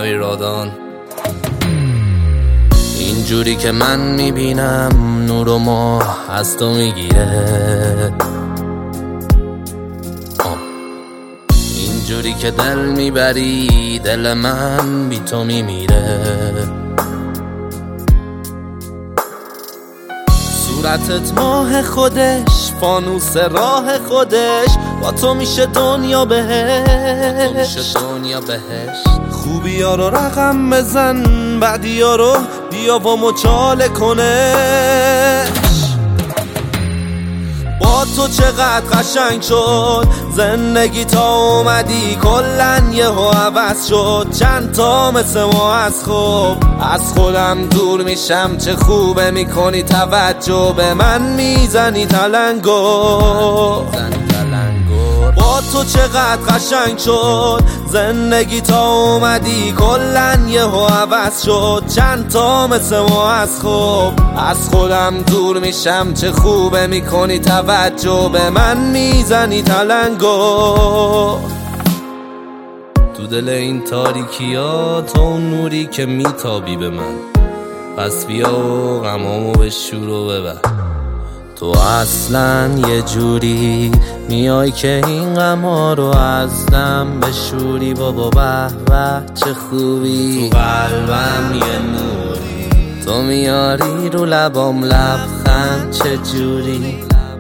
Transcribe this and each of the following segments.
امیر رادان. اینجوری که من میبینم نور و ماه از تو میگیره، اینجوری که دل میبری دل من بی تو میمیره. صورتت ماه خودش، فانوس راه خودش، با تو میشه دنیا بهش. خوبی ها رو رقم بزن، بعدی ها رو بیا و مچاله کنش. با تو چقدر قشنگ شد زندگی تا اومدی، کلن یهو عوض شد. چند تا مثل ما از خودم دور میشم. چه خوبه میکنی توجه به من، میزنی تلنگو. با تو چقدر قشنگ شد زندگی تا اومدی، کلن یهو عوض شد. چند تا مثل ما از خودم دور میشم. چه خوبه میکنی توجه به من، میزنی تلنگو. تو دل این تاریکی ها تو اون نوری که میتابی به من، پس بیا و غمامو به شور و ببر. تو اصلا یه جوری میای که این غما رو از دم بشوری. بابا به به چه خوبی، تو قلبم یه نوری، تو میاری رو لبام لبخند. چه جوری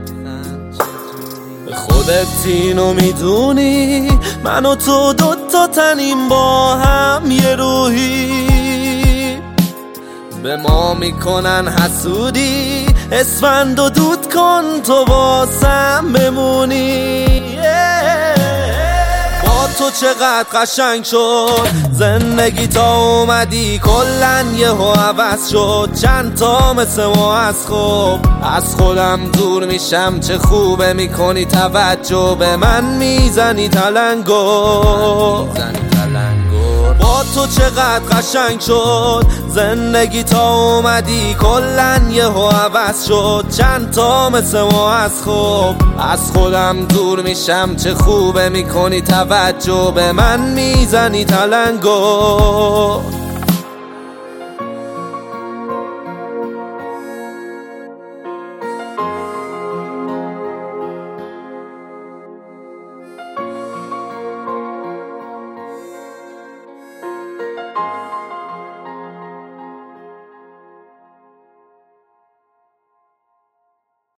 به خودت اینو میدونی، من و تو دوتا تنیم با هم یه روحی. به ما میکنن حسودی، اسفند و دود کن تو واسم بمونی. با تو چقدر قشنگ شد زندگی تا اومدی، کلن یهو عوض شد. چند تا مثل ما از خودم دور میشم. چه خوبه میکنی توجه به من، میزنی تلنگو. با تو چقدر قشنگ شد زندگی تا اومدی، کلن یهو عوض شد. چند تا مثل ما از خودم دور میشم. چه خوبه میکنی توجه به من، میزنی تلنگو.